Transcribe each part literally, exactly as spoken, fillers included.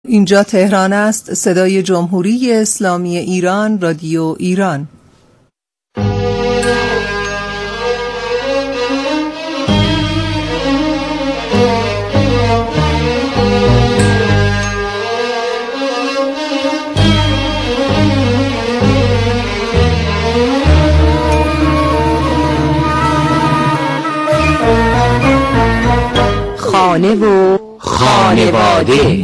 اینجا تهران است. صدای جمهوری اسلامی ایران، رادیو ایران. خانه و خانواده.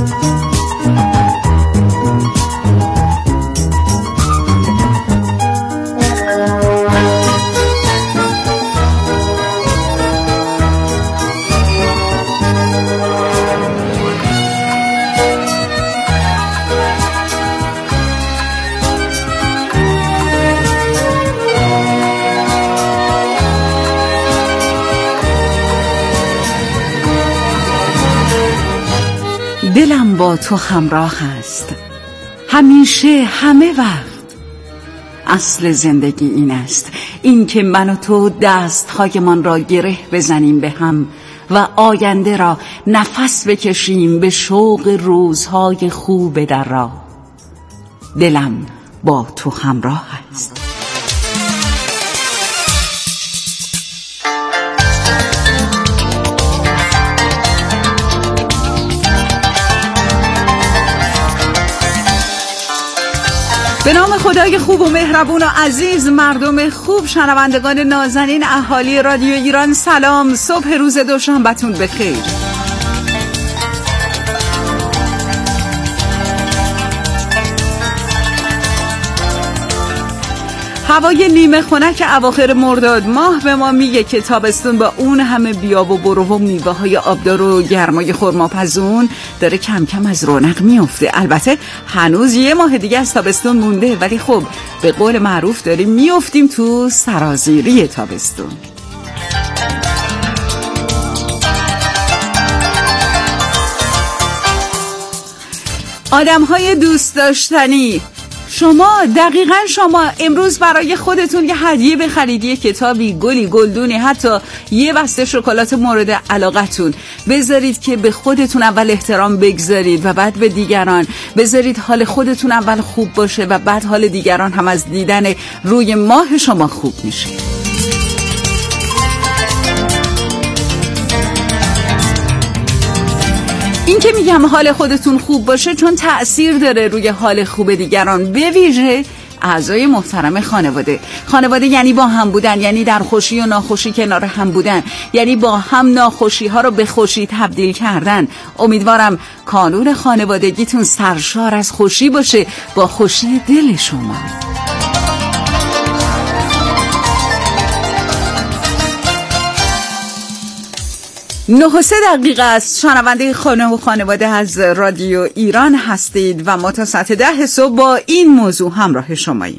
دلم با تو همراه است همیشه، همه وقت. اصل زندگی این است، این که من و تو دست‌هایمان را گره بزنیم به هم و آینده را نفس بکشیم به شوق روزهای خوب در راه. دلم با تو همراه است. به نام خدای خوب و مهربون و عزیز، مردم خوب، شنوندگان نازنین، اهالی رادیو ایران، سلام. صبح روز دوشنبه‌تون بخیر. هوای نیمه خنک اواخر مرداد ماه به ما میگه که تابستون با اون همه بیاب و برو و میوه های آبدار و گرمای خرماپزون داره کم کم از رونق میفته. البته هنوز یه ماه دیگه از تابستون مونده، ولی خب به قول معروف داریم میفتیم تو سرازیری تابستون. آدم‌های دوست داشتنی، شما دقیقاً شما امروز برای خودتون یه هدیه بخرید، یه کتابی، گلی، گلدونی، حتی یه بسته شکلات مورد علاقتون. بذارید که به خودتون اول احترام بگذارید و بعد به دیگران. بذارید حال خودتون اول خوب باشه و بعد حال دیگران هم از دیدن روی ماه شما خوب میشه. این که میگم حال خودتون خوب باشه چون تأثیر داره روی حال خوب دیگران، به ویژه اعضای محترم خانواده. خانواده یعنی با هم بودن، یعنی در خوشی و ناخوشی کنار هم بودن، یعنی با هم ناخوشی ها رو به خوشی تبدیل کردن. امیدوارم کانون خانوادگیتون سرشار از خوشی باشه، با خوشی دل شما. نه و سه دقیقه است. شنونده خانه و خانواده از رادیو ایران هستید و ما تا ساعت ده صبح با این موضوع همراه شماییم.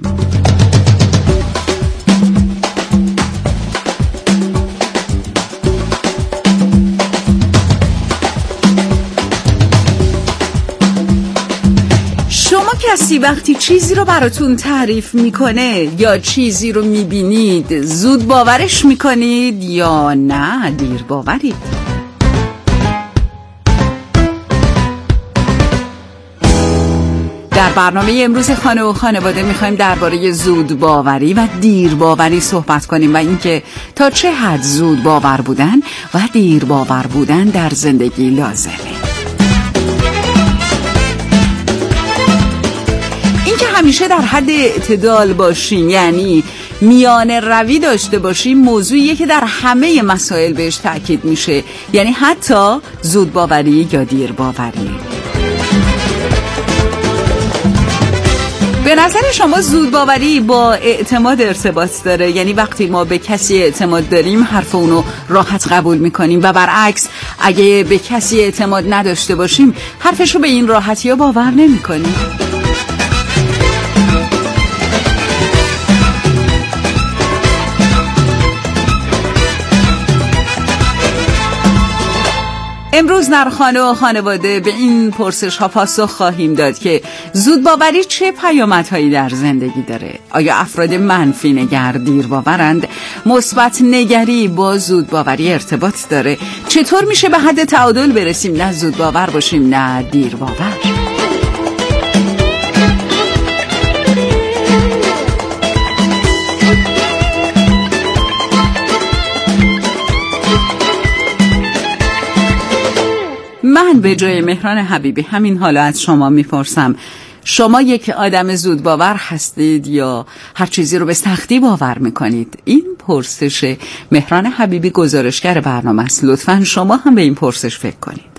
کسی وقتی چیزی رو براتون تعریف میکنه یا چیزی رو میبینید زود باورش میکنید یا نه دیر باورید؟ در برنامه امروز خانه و خانواده میخوایم درباره زود باوری و دیر باوری صحبت کنیم و اینکه تا چه حد زود باور بودن و دیر باور بودن در زندگی لازمه. همیشه در حد اعتدال باشیم، یعنی میانه روی داشته باشیم، موضوعیه که در همه مسائل بهش تأکید میشه، یعنی حتی زود باوری یا دیر باوری. به نظر شما زود باوری با اعتماد ارتباط داره؟ یعنی وقتی ما به کسی اعتماد داریم حرف اونو راحت قبول میکنیم و برعکس اگه به کسی اعتماد نداشته باشیم حرفشو به این راحتی ها باور نمیکنیم. امروز در خانه و خانواده به این پرسش ها پاسخ خواهیم داد که زودباوری چه پیامدهایی در زندگی داره. آیا افراد منفی نگر دیر باورند؟ مثبت نگری با زودباوری ارتباط داره؟ چطور میشه به حد تعادل برسیم، نه زودباور باشیم نه دیر باور؟ من به جای مهران حبیبی همین حالا از شما میپرسم، شما یک آدم زود باور هستید یا هر چیزی رو به سختی باور میکنید؟ این پرسش مهران حبیبی گزارشگر برنامه است. لطفاً شما هم به این پرسش فکر کنید.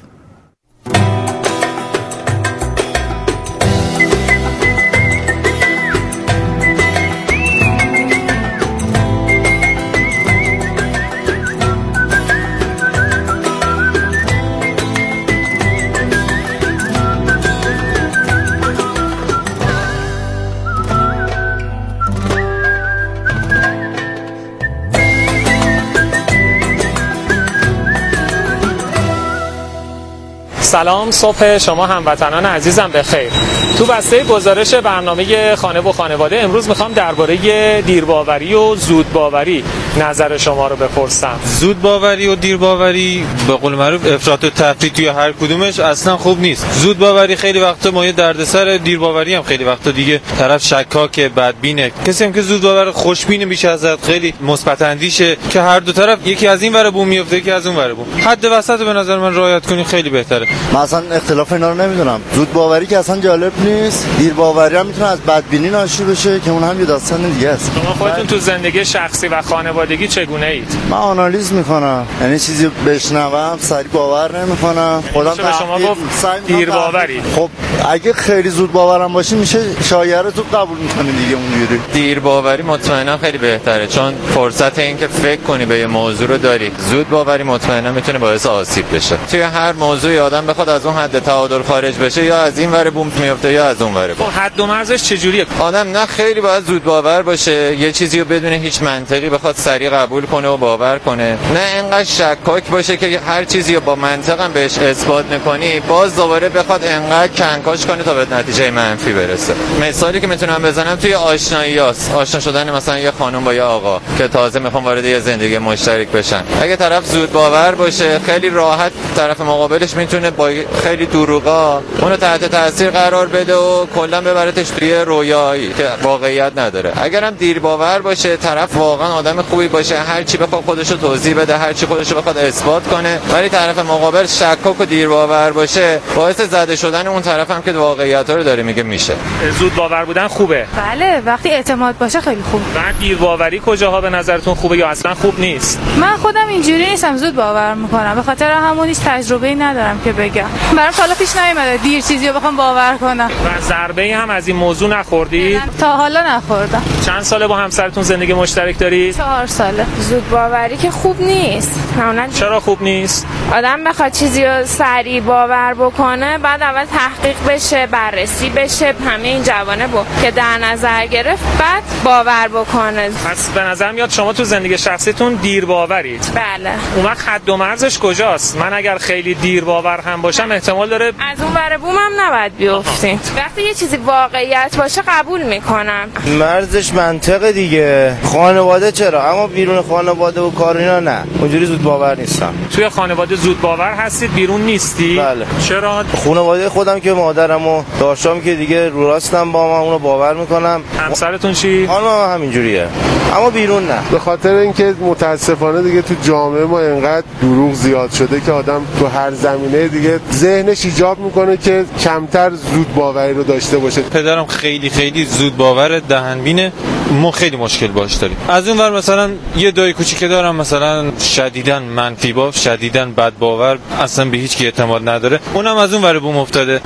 سلام، صبح شما هموطنان عزیزم بخیر. تو بسته گزارش برنامه خانه و خانواده امروز میخوام درباره دیرباوری و زودباوری نظر شما رو بپرسم. زودباوری و دیرباوری به قول معروف افراط و تفریط توی هر کدومش اصلا خوب نیست. زودباوری خیلی وقتا مایه دردسر، دیرباوری هم خیلی وقتا دیگه طرف شکاک، بدبینه. کسی هم که زودباور خوشبینه، میشه ازت خیلی مثبت اندیشه که هر دو طرف یکی از این ور بوم میفته یکی از اون ور بوم. حد وسط به نظر من رعایت کنی خیلی بهتره. من اصلا اختلاف اینا رو نمیدونم. زودباوری که اصلا جالب نیست، دیرباوری هم میتونه از بدبینی ناشی بشه که اون هم یه داستان دیگه است. شما خودتون تو زندگی شخصی و خانوادگی چگونه اید؟ من آنالیز میکنم، یعنی چیزی بشنوم سریع باور نمیکنم. خودم به شما گفت دیرباوری. خب اگه خیلی زود باورم باشی میشه شایعه رو قبول میکنی دیگه اونجوری. دیرباوری مطمئنا خیلی بهتره، چون فرصت اینکه فکر کنی به یه موضوع رو داری. زودباوری مطمئنا میتونه باعث آسیب بشه. توی هر موضوعی آدم بخواد از اون حد تعادل خارج بشه، یا از این ور بوم میفته یا از اون ور بوم. حد و مرزش چجوریه؟ آدم نه خیلی باید زودباور باشه، یه چیزی رو بدون هیچ منطقی بخواد سریع قبول کنه و باور کنه، نه انقدر شکاک باشه که هر چیزی رو با منطق هم بهش اثبات میکنی باز دوباره بخواد انقدر کنکاش کنه تا به نتیجه منفی برسه. مثالی که میتونم بزنم توی آشناییاست، آشنا شدن مثلا یه خانم با یه آقا که تازه میخوان وارد یه زندگی مشترک بشن. اگه طرف زودباور باشه خیلی راحت طرف مقابلش میتونه با خیلی دروغا اونو تحت تاثیر قرار بده و کلا ببرتش توی رویایی که واقعیت نداره. اگرم دیرباور باشه، طرف واقعا آدم خوبی باشه، هر چی بخواد خودش رو توضیح بده، هر چی خودش رو بخواد اثبات کنه، ولی طرف مقابل شکاک و دیرباور باشه، باعث زده شدن اون طرف هم که واقعیت رو داره میگه میشه. زودباور بودن خوبه؟ بله، وقتی اعتماد باشه خیلی خوبه. بعد دیرباوری کجاها به نظرتون خوبه یا اصلا خوب نیست؟ من خودم اینجوری نیستم، زود باور میکنم، به خاطر همون هیچ تجربه‌ای ندارم که بگم. برام حالا پیش نیومده دیر چیزی رو بخوام باور کنم. و ضربه‌ای هم از این موضوع نخوردید؟ تا حالا نخوردم. چند ساله با همسرتون زندگی مشترک دارید؟ چهار ساله. زودباوری که خوب نیست. معمولاً چرا خوب نیست؟ آدم بخواد چیزی رو سریع باور بکنه، بعد اول تحقیق بشه، بررسی بشه، همه این جوانب رو که در نظر گرفت بعد باور بکنه. پس به نظر میاد شما تو زندگی شخصیتون دیر باورید. بله. اون وقت حد و مرزش کجاست؟ من اگر خیلی دیر باور هم باشم احتمال داره از اون ور بوم هم نباید بیفتیم. وقتی یه چیزی واقعیت باشه قبول میکنم. مرزش منطقه دیگه. خانواده چرا، اما بیرون خانواده و کار اینا نه، اونجوری زود باور نیستم. توی خانواده زود باور هستید، بیرون نیستی؟ بله. چرا؟ خانواده خودم که مادرم و داشتم که دیگه رو راستم با من اونو باور میکنم. همسرتون چی؟ خانمم همینجوریه، اما بیرون نه. به خاطر اینکه متاسفانه دیگه تو جامعه ما اینقدر دروغ زیاد شده که آدم تو هر زمینه دیگه ذهنش ایجاب میکنه که کمتر زود باوری رو داشته باشه. پدرم خیلی خیلی زود باور دهنبینه، ما خیلی مشکل باش داریم. از اون ور مثلا یه دایی کوچیک دارم مثلا شدیداً منفی با، شدیداً بد باور، اصلا به هیچ کی اعتماد نداره، اونم از اون ور بوم افتاده.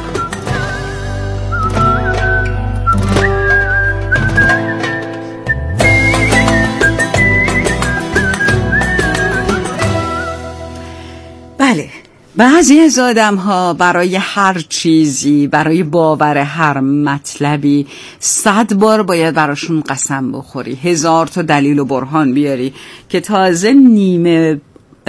بله، بعضی از آدم ها برای هر چیزی، برای باور هر مطلبی صد بار باید براشون قسم بخوری، هزار تا دلیل و برهان بیاری که تازه نیمه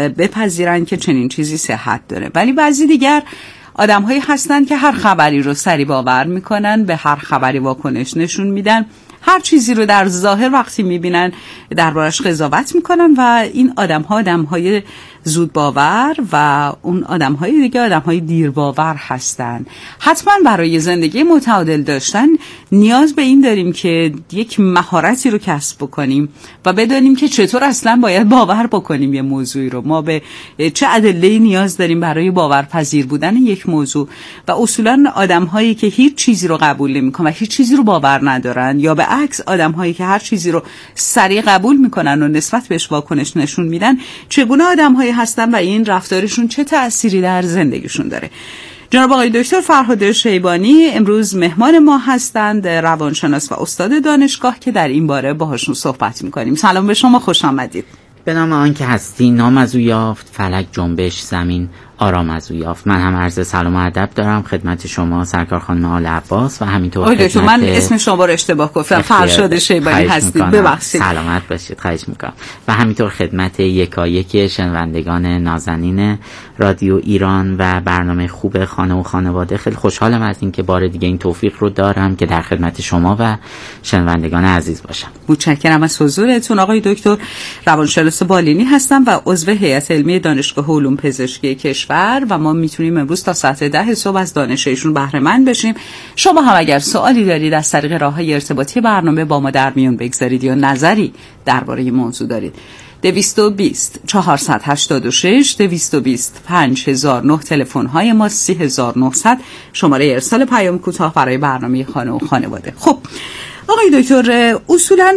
بپذیرن که چنین چیزی صحت داره. ولی بعضی دیگر آدم هایی هستن که هر خبری رو سری باور میکنن، به هر خبری واکنش نشون میدن، هر چیزی رو در ظاهر وقتی میبینن دربارش قضاوت میکنن و این آدم ها آدم های زود باور و اون آدم های دیگه آدم های دیر باور هستن. حتما برای زندگی متعادل داشتن نیاز به این داریم که یک مهارتی رو کسب بکنیم و بدانیم که چطور اصلا باید باور بکنیم یه موضوعی رو. ما به چه ادله‌ای نیاز داریم برای باورپذیر بودن یک موضوع و اصولا آدم هایی که هیچ چیزی رو قبول نمیکنن و هیچ چیزی رو باور ندارن، یا به عکس آدم هایی که هر چیزی رو سریع قبول میکنن و نسبت بهش واکنش نشون میدن، چگونه آدم هایی هستن و این رفتارشون چه تأثیری در زندگیشون داره. جناب آقای دکتر فرهاد شیبانی امروز مهمان ما هستند، روانشناس و استاد دانشگاه که در این باره باهاشون صحبت میکنیم. سلام به شما، خوش آمدید. به نام آن که هستی نام از او یافت، فلک جنبش زمین آرام از او یافت. من هم عرض سلام و ادب دارم خدمت شما سرکار خانم آل عباس و همینطور خدمت من اسم شما رو اشتباه گفتم، فرشاد شیبانی هستید، ببخشید. سلامت باشید، خواهش میکنم. و همینطور خدمت یکایک شنوندگان نازنین رادیو ایران و برنامه خوب خانه و خانواده. خیلی خوشحالم از اینکه بار دیگه این توفیق رو دارم که در خدمت شما و شنوندگان عزیز باشم. متشکرم از حضورتون. آقای دکتر روانشناس بالینی هستم و عضو هیئت علمی دانشگاه علوم پزشکی کشور و ما میتونیم امروز تا ساعت ده صبح از دانش ایشون بهره مند بشیم. شما هم اگر سوالی دارید از طریق راه‌های ارتباطی برنامه با ما در میون بگذارید یا نظری درباره موضوع دارید، دویست و بیست چهارصد و هشتاد و شش دویست و بیست پنج هزار و نه تلفن های ما، سی هزار و نهصد شماره ارسال پیام کوتاه برای برنامه خانه و خانواده. خب آقای دکتر، اصولا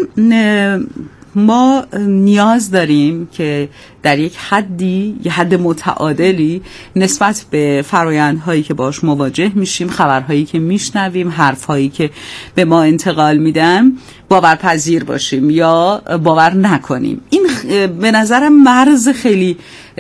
ما نیاز داریم که در یک حدی، یه حد متعادلی نسبت به فرآیندهایی که باش مواجه میشیم، خبرهایی که میشنویم، حرفهایی که به ما انتقال میدن، باورپذیر باشیم یا باور نکنیم. این به نظرم مرز خیلی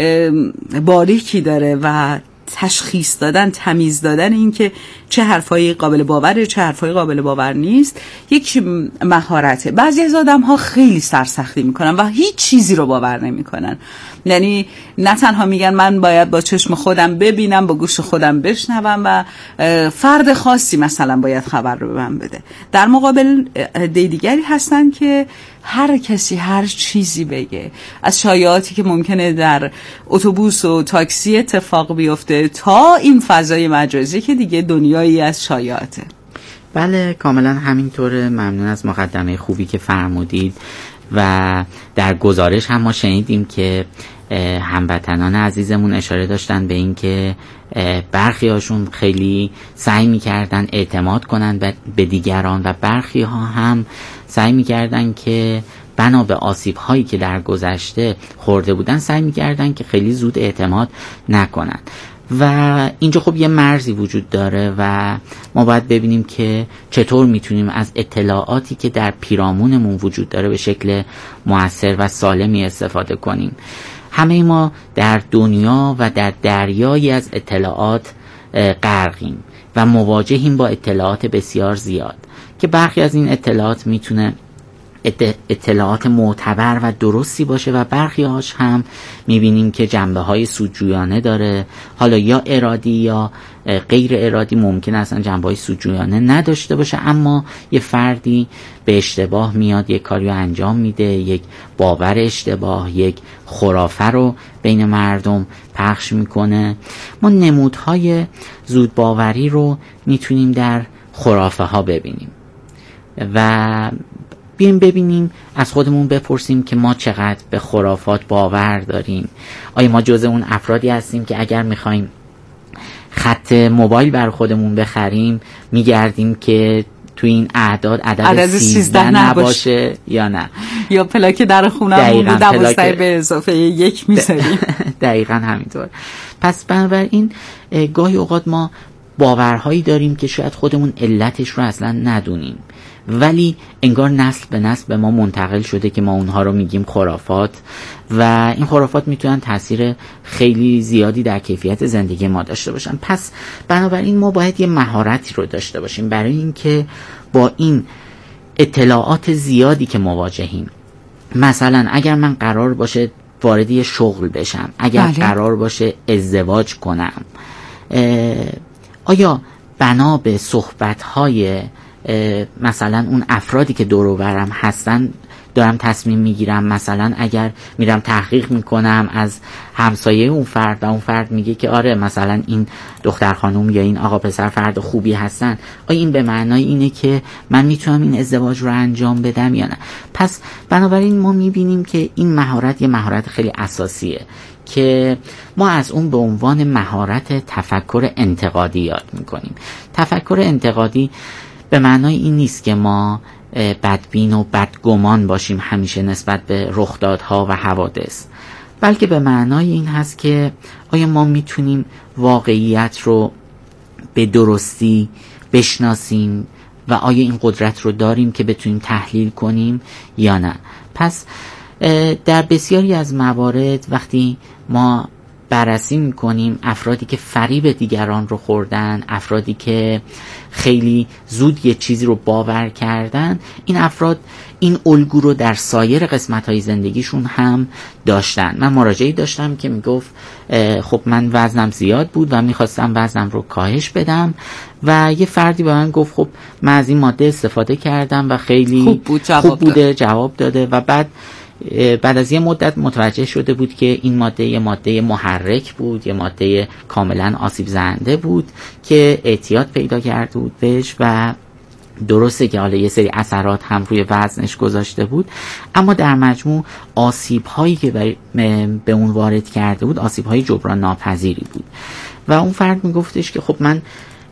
باریکی داره و تشخیص دادن، تمیز دادن این که چه حرفایی قابل باوره، چه حرفایی قابل باور نیست، یک مهارته. بعضی از آدم ها خیلی سرسختی میکنن و هیچ چیزی رو باور نمیکنن. یعنی نه تنها میگن من باید با چشم خودم ببینم، با گوش خودم بشنوم و فرد خاصی مثلا باید خبر رو به من بده. در مقابل دیگری هستن که هر کسی هر چیزی بگه، از شایعاتی که ممکنه در اتوبوس و تاکسی اتفاق بیفته تا این فضای مجازی که دیگه دنیایی از شایعاته. بله کاملا همینطوره. ممنون از مقدمه خوبی که فرمودید و در گزارش هم ما شنیدیم که هموطنان عزیزمون اشاره داشتن به این که برخی هاشون خیلی سعی میکردن اعتماد کنن به دیگران و برخی ها هم سعی میکردن که بنا به آسیب هایی که در گذشته خورده بودن سعی میکردن که خیلی زود اعتماد نکنن و اینجا خب یه مرزی وجود داره و ما باید ببینیم که چطور میتونیم از اطلاعاتی که در پیرامونمون وجود داره به شکل مؤثر و سالمی استفاده کنیم. همه ما در دنیا و در دریایی از اطلاعات غرقیم و مواجهیم با اطلاعات بسیار زیاد که برخی از این اطلاعات میتونه اطلاعات معتبر و درستی باشه و برخی هاش هم میبینیم که جنبه های سودجویانه داره، حالا یا ارادی یا غیر ارادی. ممکن اصلا جنبه های سودجویانه نداشته باشه اما یه فردی به اشتباه میاد یک کاری رو انجام میده، یک باور اشتباه، یک خرافه رو بین مردم پخش میکنه. ما نمودهای زودباوری رو میتونیم در خرافه ها ببینیم و بیایم ببینیم، از خودمون بپرسیم که ما چقدر به خرافات باور داریم. آیا ما جز اون افرادی هستیم که اگر میخوایم خط موبایل بر خودمون بخریم میگردیم که تو این اعداد عدد سیزده نباشه یا نه، یا پلاک در خونمون رو دوازده به اضافه یک میذاریم؟ دقیقاً همینطور. پس بنابراین گاهی اوقات ما باورهایی داریم که شاید خودمون علتش رو اصلا ندونیم ولی انگار نسل به نسل به ما منتقل شده که ما اونها رو میگیم خرافات و این خرافات میتونن تاثیر خیلی زیادی در کیفیت زندگی ما داشته باشن. پس بنابراین ما باید یه مهارتی رو داشته باشیم برای اینکه با این اطلاعات زیادی که مواجهیم، مثلا اگر من قرار باشه وارد یه شغل بشم، اگر بله. قرار باشه ازدواج کنم، آیا بنا به صحبت‌های مثلا اون افرادی که دور و برم هستن دارم تصمیم میگیرم؟ مثلا اگر میرم تحقیق میکنم از همسایه اون فرد و اون فرد میگه که آره مثلا این دختر خانم یا این آقا پسر فرد خوبی هستن، آیا این به معنای اینه که من میتونم این ازدواج رو انجام بدم یا نه؟ پس بنابراین ما میبینیم که این مهارت یه مهارت خیلی اساسیه که ما از اون به عنوان مهارت تفکر انتقادی یاد میکنیم. تفکر انتقادی به معنای این نیست که ما بدبین و بدگمان باشیم همیشه نسبت به رخدادها و حوادث، بلکه به معنای این هست که آیا ما میتونیم واقعیت رو به درستی بشناسیم و آیا این قدرت رو داریم که بتونیم تحلیل کنیم یا نه. پس در بسیاری از موارد وقتی ما بررسی میکنیم افرادی که فریب دیگران رو خوردن، افرادی که خیلی زود یه چیزی رو باور کردن، این افراد این الگو رو در سایر قسمت‌های زندگیشون هم داشتن. من مراجعی داشتم که میگفت خب من وزنم زیاد بود و میخواستم وزنم رو کاهش بدم و یه فردی به من گفت خب من از این ماده استفاده کردم و خیلی خوب, بود جواب خوب بوده داد. جواب داده و بعد بعد از یه مدت متوجه شده بود که این ماده یه ماده محرک بود، یه ماده کاملا آسیب زننده بود که اعتیاد پیدا کرده بود بهش و درسته که حالا یه سری اثرات هم روی وزنش گذاشته بود، اما در مجموع آسیب هایی که به اون وارد کرده بود آسیب های جبران ناپذیری بود و اون فرد میگفتش که خب من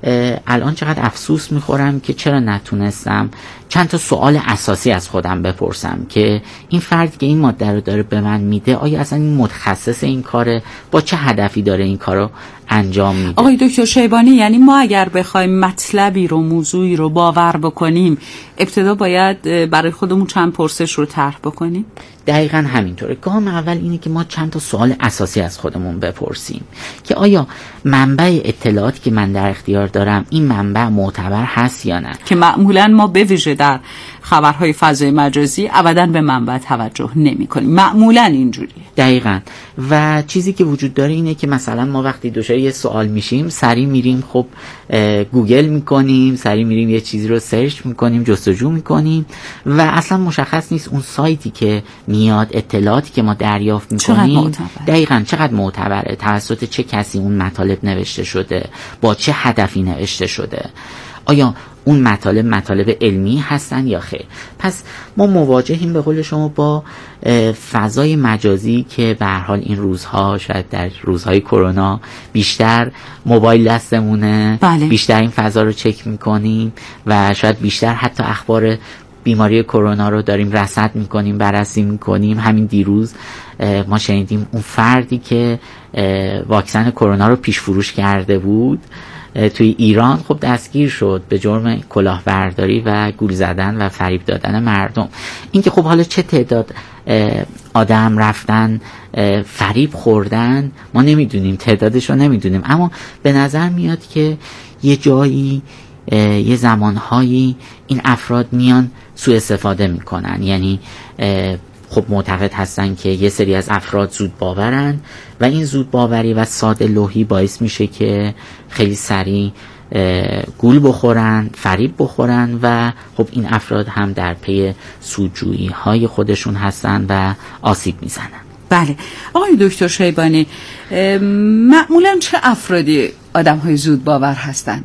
الان چقدر افسوس میخورم که چرا نتونستم چند تا سوال اساسی از خودم بپرسم که این فرد که این ماده رو داره به من میده آیا اصلا این متخصص این کاره، با چه هدفی داره این کارو انجام میده. آقای دکتر شیبانی، یعنی ما اگر بخوایم مطلبی رو موضوعی رو باور بکنیم ابتدا باید برای خودمون چند پرسش رو طرح بکنیم؟ دقیقاً همینطوره. گام اول اینه که ما چند تا سوال اساسی از خودمون بپرسیم که آیا منبع اطلاعاتی که من در اختیار دارم این منبع معتبر هست یا نه، که معمولاً ما به ویژه در خبرهای فضای مجازی ابداً به منبع توجه نمی کنیم، معمولاً اینجوریه. دقیقاً. و چیزی که وجود داره اینه که مثلا ما وقتی دچار یه سوال میشیم سریع میریم خب گوگل میکنیم، سریع میریم یه چیزی رو سرچ میکنیم، جستجو میکنیم و اصلا مشخص نیست اون سایتی که میاد اطلاعاتی که ما دریافت میکنیم دقیقاً چقدر معتبره، توسط چه کسی اون مطالب نوشته شده، با چه هدفی نوشته شده، آیا اون مطالب مطالب علمی هستن یا خیر. پس ما مواجهیم به قول شما با فضای مجازی که به هر حال این روزها شاید در روزهای کرونا بیشتر موبایل دستمونه، بله. بیشتر این فضا رو چک میکنیم و شاید بیشتر حتی اخبار بیماری کرونا رو داریم رصد میکنیم، بررسی میکنیم. همین دیروز ما شنیدیم اون فردی که واکسن کرونا رو پیش فروش کرده بود توی ایران خب دستگیر شد به جرم کلاهبرداری و گول زدن و فریب دادن مردم. این که خب حالا چه تعداد آدم رفتن فریب خوردن ما نمیدونیم، تعدادش رو نمیدونیم، اما به نظر میاد که یه جایی یه زمانهایی این افراد میان سوء استفاده میکنن. یعنی خب معتقد هستن که یه سری از افراد زود باورن و این زود باوری و ساده لوحی باعث میشه که خیلی سریع گول بخورن، فریب بخورن و خب این افراد هم در پی سودجویی های خودشون هستن و آسیب میزنن. بله. آقای دکتر شیبانی، معمولا چه افرادی آدم های زود باور هستن؟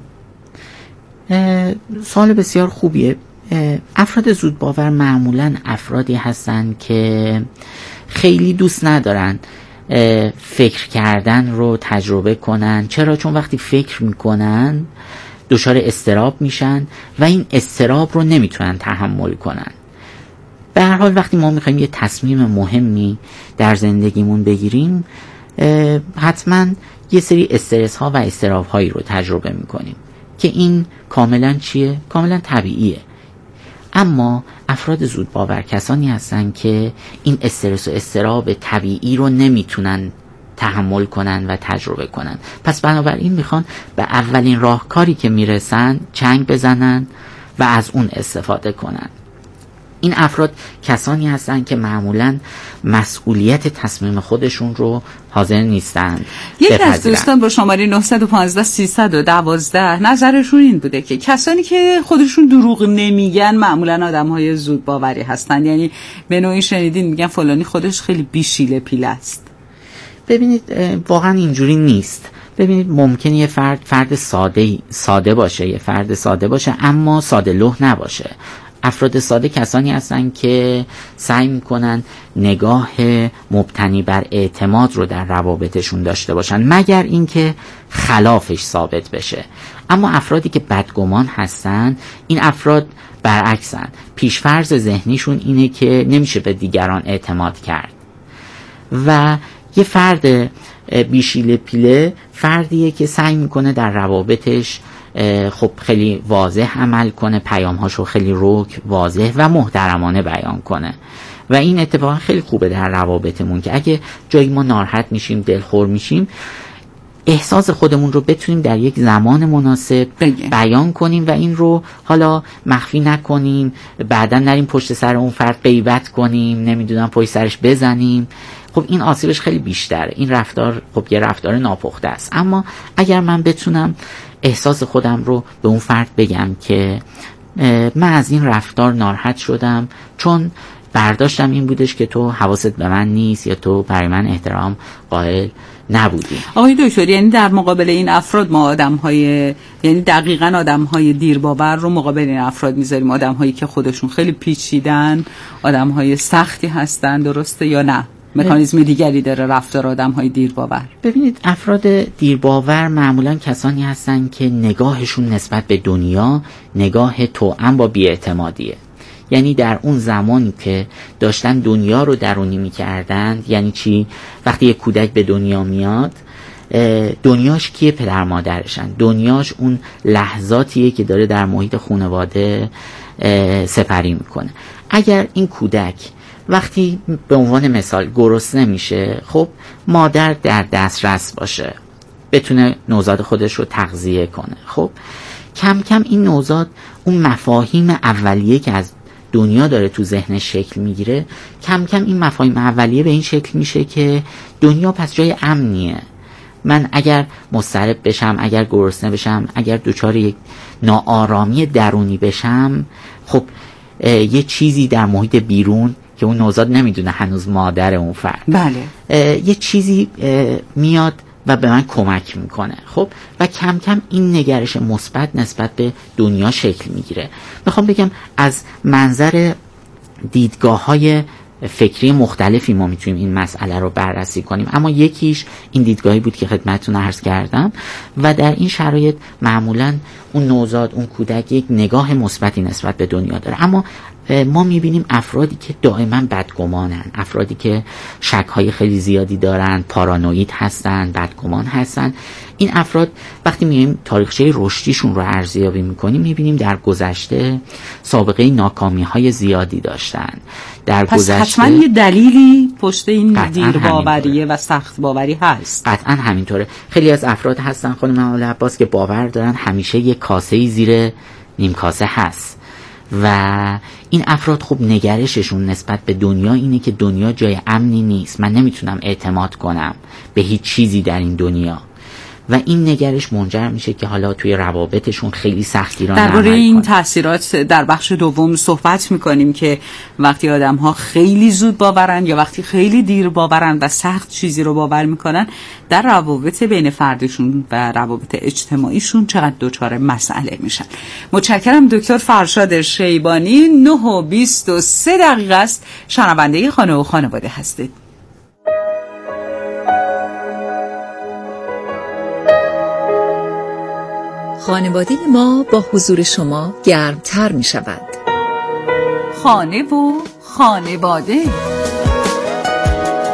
سوال بسیار خوبیه. افراد زود باور معمولا افرادی هستن که خیلی دوست ندارن فکر کردن رو تجربه کنن. چرا؟ چون وقتی فکر میکنن دچار اضطراب میشن و این اضطراب رو نمیتونن تحمل کنن. به هر حال وقتی ما میخوایم یه تصمیم مهمی در زندگیمون بگیریم حتما یه استرس استرس ها و اضطراب هایی رو تجربه میکنیم که این کاملا چیه؟ کاملا طبیعیه. اما افراد زود باور کسانی هستن که این استرس و اضطراب طبیعی رو نمیتونن تحمل کنن و تجربه کنن. پس بنابراین میخوان به اولین راهکاری که میرسن چنگ بزنن و از اون استفاده کنن. این افراد کسانی هستند که معمولاً مسئولیت تصمیم خودشون رو حاضر نیستند. یکی از دوستان با شماره نه یک پنج سیصد و دوازده نظرشون این بوده که کسانی که خودشون دروغ نمیگن معمولاً آدم‌های زود باوری هستن. یعنی به نوعی شنیدین میگن فلانی خودش خیلی بیشیله پیله است. ببینید واقعاً اینجوری نیست. ببینید ممکنه یه فرد فرد ساده ساده باشه، یه فرد ساده باشه اما ساده لوح نباشه. افراد ساده کسانی هستن که سعی میکنن نگاه مبتنی بر اعتماد رو در روابطشون داشته باشن مگر اینکه خلافش ثابت بشه. اما افرادی که بدگمان هستن، این افراد برعکسن. پیشفرض ذهنیشون اینه که نمیشه به دیگران اعتماد کرد و یه فرد بیشیله پیله فردیه که سعی میکنه در روابطش خب خیلی واضح عمل کنه، پیام‌هاشو خیلی رک، واضح و محترمانه بیان کنه و این اتفاقا خیلی خوبه در روابطمون که اگه جایی ما ناراحت میشیم، دلخور میشیم، احساس خودمون رو بتونیم در یک زمان مناسب بگه. بیان کنیم و این رو حالا مخفی نکنیم، بعدا نریم پشت سر اون فرد غیبت کنیم، نمیدونم پشت سرش بزنیم. خب این آسیبش خیلی بیشتره. این رفتار خب یه رفتار ناپخته است. اما اگر من بتونم احساس خودم رو به اون فرد بگم که من از این رفتار ناراحت شدم چون برداشتم این بودش که تو حواست به من نیست یا تو برای من احترام قائل نبودی. آقای دکتر، یعنی در مقابل این افراد ما آدم‌های یعنی دقیقاً آدم‌های دیرباور رو مقابل این افراد میذاریم، آدم‌هایی که خودشون خیلی پیچیدن، آدم‌های سختی هستن، درسته یا نه؟ مکانیزم دیگری داره رفتار آدم‌های دیرباور؟ ببینید افراد دیرباور معمولاً کسانی هستن که نگاهشون نسبت به دنیا نگاه توأم با بی‌اعتمادیه. یعنی در اون زمانی که داشتن دنیا رو درونی می‌کردن، یعنی چی؟ وقتی یک کودک به دنیا میاد، دنیاش کیه؟ پدر مادرشن. دنیاش اون لحظاتیه که داره در محیط خانواده سپری میکنه. اگر این کودک وقتی به عنوان مثال گرسنه میشه، خب مادر در دسترس باشه، بتونه نوزاد خودش رو تغذیه کنه، خب کم کم این نوزاد اون مفاهیم اولیه که از دنیا داره تو ذهنش شکل میگیره، کم کم این مفاهیم اولیه به این شکل میشه که دنیا پس جای امنیه. من اگر مضطرب بشم، اگر گرسنه بشم، اگر دچار یک ناآرامی درونی بشم، خب یه چیزی در محیط بیرون که اون نوزاد نمیدونه هنوز مادر اون فرد، بله، یه چیزی میاد و به من کمک میکنه. خب و کم کم این نگرش مثبت نسبت به دنیا شکل میگیره. میخوام بگم از منظر دیدگاه‌های فکری مختلفی ما میتونیم این مسئله رو بررسی کنیم، اما یکیش این دیدگاهی بود که خدمتتون عرض کردم و در این شرایط معمولاً اون نوزاد، اون کودک یک نگاه مثبتی نسبت به دنیا داره. اما ما میبینیم افرادی که دائما بدگمانن، افرادی که شک‌های خیلی زیادی دارن، پارانوید هستن، بدگمان هستن، این افراد وقتی میایم تاریخچه رشدیشون رو ارزیابی میکنیم میبینیم در گذشته سابقه ناکامی‌های زیادی داشتن. در پس گذشته حتما یه دلیلی پشت این دیرباوریه و سخت باوری هست. قطعا همینطوره. خیلی از افراد هستن خانم اول عباس که باور دارن همیشه یه کاسه‌ای زیر نیم کاسه هست و این افراد خب نگرششون نسبت به دنیا اینه که دنیا جای امنی نیست، من نمیتونم اعتماد کنم به هیچ چیزی در این دنیا و این نگرش منجر میشه که حالا توی روابطشون خیلی سختگیرانه عمل کنن. درباره این تاثیرات در بخش دوم صحبت میکنیم که وقتی آدم ها خیلی زود باورن یا وقتی خیلی دیر باورن و سخت چیزی رو باور میکنن در روابط بین فردشون و روابط اجتماعیشون چقدر دچار مسئله میشن. متشکرم دکتر فرشاد شیبانی. نه و بیست و سه دقیقه است. شنونده خانه و خانواده هستید. خانواده ما با حضور شما گرمتر می شود. خانه و خانواده.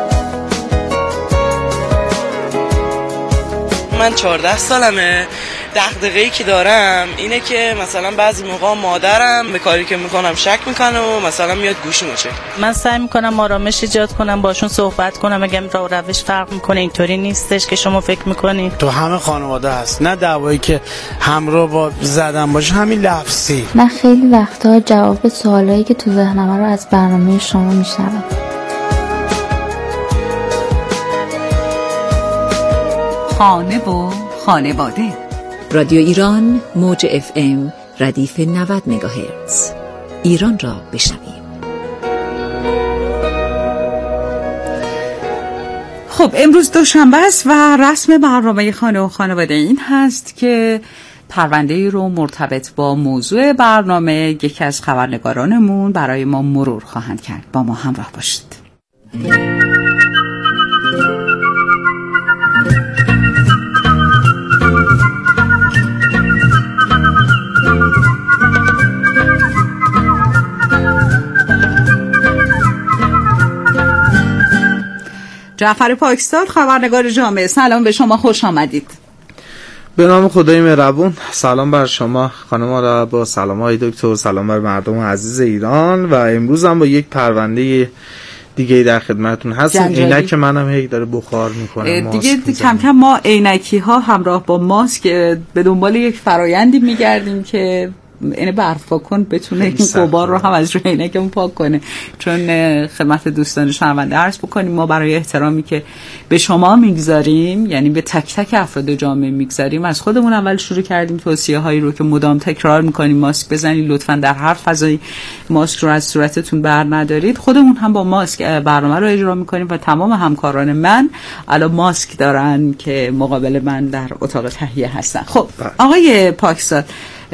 من چهارده سالمه دغدغه‌ای که دارم اینه که مثلا بعضی موقع مادرم به کاری که میکنم شک میکنه و مثلا میاد گوشی میشه. من سعی میکنم آرامش ایجاد کنم، باشون صحبت کنم، اگه راه و روش فرق میکنه اینطوری نیستش که شما فکر میکنید. تو همه خانواده هست، نه دعوایی که همراه با زدن باشه، همین لفظی. من خیلی وقتا جواب سوالایی که تو ذهنم رو از برنامه شما میشنوم. خانه و خانواده. رادیو ایران موج اف ام ردیف نود مگاهرتز. ایران را بشنویم. خب امروز دوشنبه است و رسم برنامه خانه و خانواده این هست که پرونده رو مرتبط با موضوع برنامه یکی از خبرنگارانمون برای ما مرور خواهند کرد. با ما همراه باشید. جعفر پاکستان، خبرنگار جامعه، سلام به شما، خوش آمدید. به نام خدای مهربون، سلام بر شما خانم را با سلام های دکتر، سلام بر مردم عزیز ایران. و امروز هم با یک پرونده دیگه در خدمتتون هستم. عینک منم هی داره بخار میکنه دیگه کم کم ما عینکی ها همراه با ماسک به دنبال یک فرایندی میگردیم که اینه برف کن بتونه این غبار رو هم از روی عینکمون پاک کنه. چون خدمت دوستان شنونده عرض بکنیم ما برای احترامی که به شما میگذاریم، یعنی به تک تک افراد جامعه میگذاریم، از خودمون اول شروع کردیم توصیه هایی رو که مدام تکرار میکنیم ماسک بزنید، لطفاً در هر فضایی ماسک رو از صورتتون بر ندارید. خودمون هم با ماسک برنامه رو اجرا میکنیم و تمام همکاران من الان ماسک دارن که مقابل من در اتاق تهیه هستن. خب آقای پاکستان،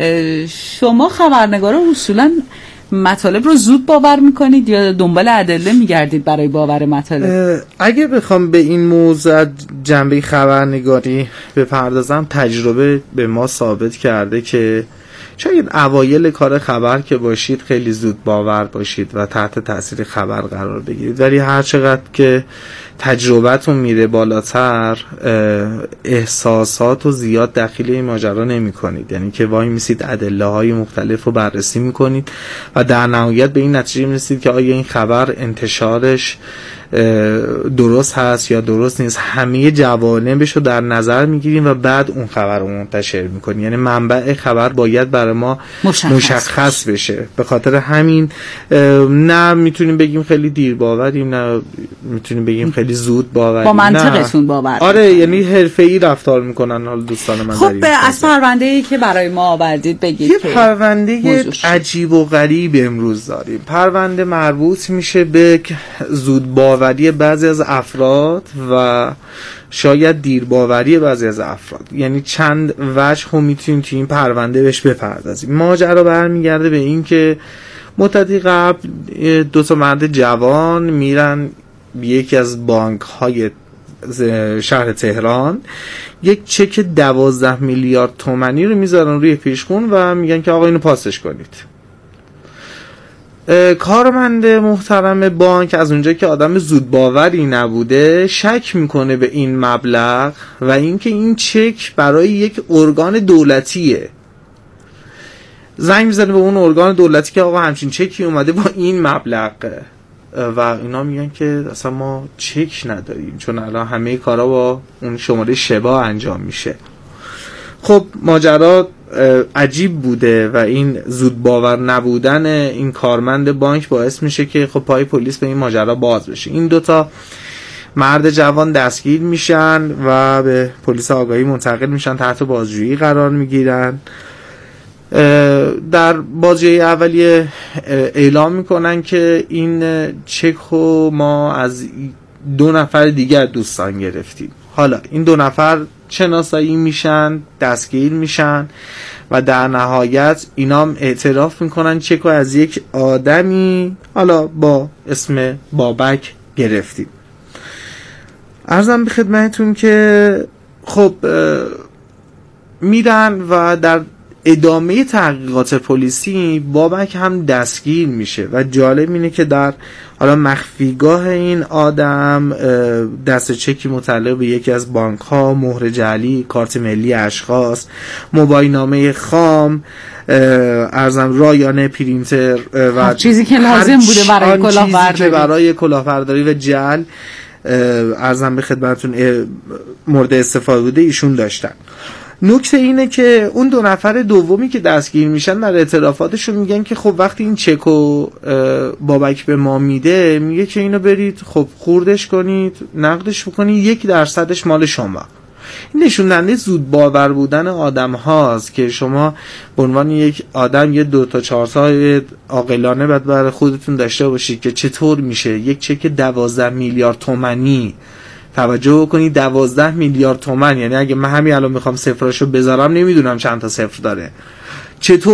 شما خبرنگارا اصولا مطالب رو زود باور میکنید یا دنبال ادله میگردید برای باور مطالب؟ اگه بخوام به این موضوع جنبه خبرنگاری بپردازم، تجربه به ما ثابت کرده که شاید اوایل کار خبر که باشید خیلی زود باور باشید و تحت تاثیر خبر قرار بگیرید، ولی هر چقدر که تجربتون میره بالاتر احساسات و زیاد داخل این ماجرا نمی کنید، یعنی که وای میسید ادله های مختلف رو بررسی میکنید و در نهایت به این نتیجه میرسید که آیا این خبر انتشارش درست هست یا درست نیست. همه جوانبش رو در نظر میگیریم و بعد اون خبر رو منتشر میکنیم، یعنی منبع خبر باید برای ما مشخص, مشخص بشه. به خاطر همین نه میتونیم بگیم خیلی دیر باوریم، نه میتونیم بگیم خیلی زود باوریم. با منطقتون باور. آره، یعنی حرفه‌ای رفتار میکنن حال دوستان من. خب از پرونده‌ای که برای ما آوردید بگید. یه پرونده عجیب و غریب امروز داریم. پرونده مربوط میشه به زود باوری بعضی از افراد و شاید دیر باوری بعضی از افراد، یعنی چند وجه هم میتونیم توی این پرونده بهش بپردازیم. ماجرا برمیگرده به این که مدتی قبل دو تا مرد جوان میرن یکی از بانک های شهر تهران یک چک دوازده میلیارد تومانی رو میذارن روی پیشخون و میگن که آقا اینو پاسش کنید. کارمند محترم بانک از اونجا که آدم زود باوری نبوده شک میکنه به این مبلغ و اینکه این چک برای یک ارگان دولتیه. زنگ میزنه به اون ارگان دولتی که آقا همچین چکی اومده با این مبلغ و اینا میگن که اصلا ما چک نداریم چون الان همه کارا با اون شماره شبا انجام میشه. خب ماجرا عجیب بوده و این زود باور نبودن این کارمند بانک باعث میشه که خب پای پلیس به این ماجرا باز بشه. این دوتا مرد جوان دستگیر میشن و به پلیس آگاهی منتقل میشن، تحت بازجویی قرار میگیرن. در بازجویی اولیه اعلام میکنن که این چک رو ما از دو نفر دیگر دوستان گرفتیم. حالا این دو نفر شناسایی میشن، دستگیر میشن و در نهایت اینا هم اعتراف میکنن چک رو از یک آدمی حالا با اسم بابک گرفتیم. عرضم به خدمتتون که خب میرن و در ادامه تحقیقات پلیسی بابک هم دستگیر میشه و جالب اینه که در حالا مخفیگاه این آدم دست چکی متعلق به یکی از بانک ها، مهر جعلی، کارت ملی اشخاص، موبایل نامه خام، ارزم رایانه، پرینتر و چیزی که لازم بوده برای کلاهبرداری برای کلاهبرداری و جعل ارزم به خدمتتون مورد استفاده بوده ایشون داشتن. نکته اینه که اون دو نفر دومی که دستگیر میشن در اعترافاتشون میگن که خب وقتی این چکو بابک به ما میده، میگه که اینو برید خب خوردش کنید، نقدش بکنید، یک درصدش مال شما. این نشون دهنده زود باور بودن آدم هاست که شما به عنوان یک آدم یه دو تا چهار سال عاقلانه باید برای خودتون داشته باشید که چطور میشه یک چک دوازده میلیارد تومانی، توجه کنید دوازده میلیارد تومان، یعنی اگه من همین الان میخوام صفراشو بذارم نمیدونم چند تا صفر داره، چطور